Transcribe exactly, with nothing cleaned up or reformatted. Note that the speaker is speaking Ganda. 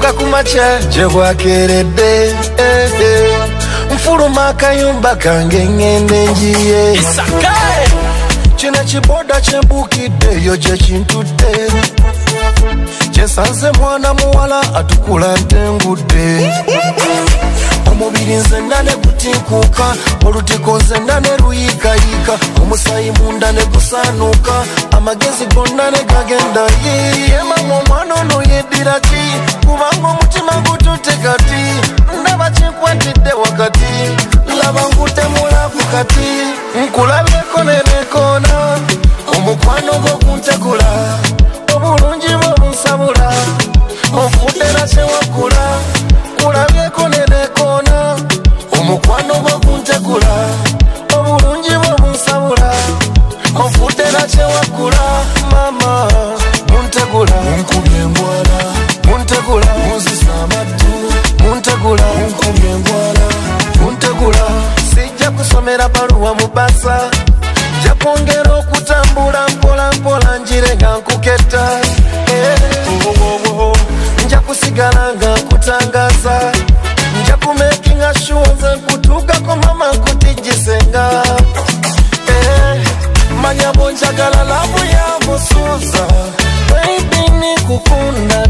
Nga kumacha jebwa kerede Mfuruma kayumba kange ngende njiye Isakae China chiboda chembukide yoje chintute Chesanze mwana muwala atukula ntengude Omubiri nze ndane kutinkuka olutiko nze ndane ruyika yika omusayi munda ne kusanuka amagezi gonna ne gagenda yema mu mwana ono yeddira ki kubanga omutima gutute kati ndaba kinkwatidde wakati laba nkutemula ku kati nkulabyeko nenekoona omukwano gwo kuntegula obulungi bw'obunsabula onfudde nakyewakula nkulabyeko nenekoona omukwano gwo kuntegula obulungi bw'obunsabula onfudde nakyewakula mama muntegula munkubye embwala muntegula munzisa amaddu muntegula munkubye embwala muntegula sijja kusomera baluwa mu basa nja kwongera okutambula mpola mpola njire nga nkuketta nja kusigala nga nkutangaza nja kumakinga sure nze nkutuukako mama nkutigisenga manya bonjagala labu ya musuza baby nikukunda